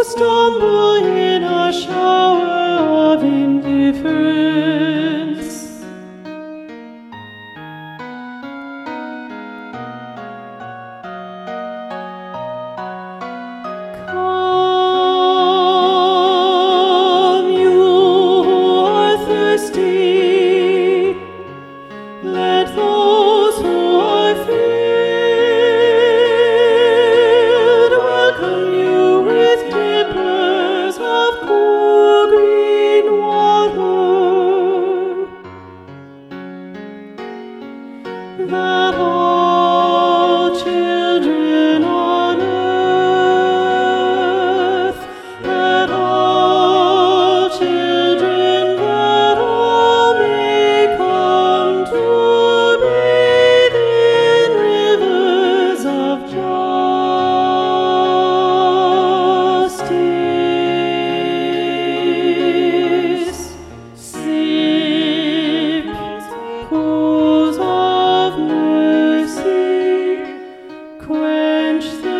stumble in a shower of indifference. Come, you who are thirsty, let those who are filled welcome you with dippers of cool green water, that all children on earth, that all children, that all may come to bathe in rivers of justice. Sip pools of mercy, quench the